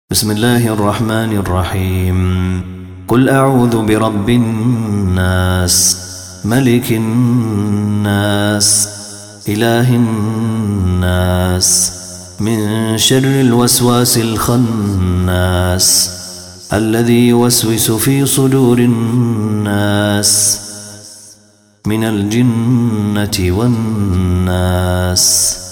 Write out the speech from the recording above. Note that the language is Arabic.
بسم الله الرحمن الرحيم. قل أعوذ برب الناس ملك الناس إله الناس من شر الوسواس الخناس الذي يوسوس في صدور الناس من الجنة والناس.